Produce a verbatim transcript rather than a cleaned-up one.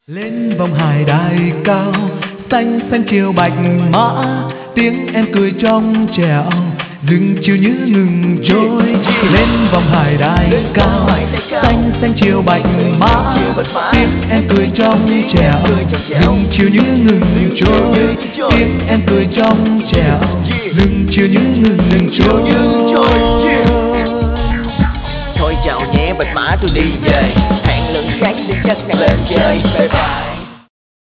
Lên vòng hải đài cao, xanh xanh chiều bạch mã, tiếng em cười trong trẻo, rừng chiều như ngừng trôi. Lên vòng hải đài cao, xanh xanh chiều bạch mã, tiếng em cười trong trẻo, rừng chiều như ngừng trôi. Tiếng em cười trong trẻo, rừng chiều như ngừng trôi. Thôi chào nhé bạch mã tôi đi về, hẹn lần khác đừng chắc nàng lên chơi.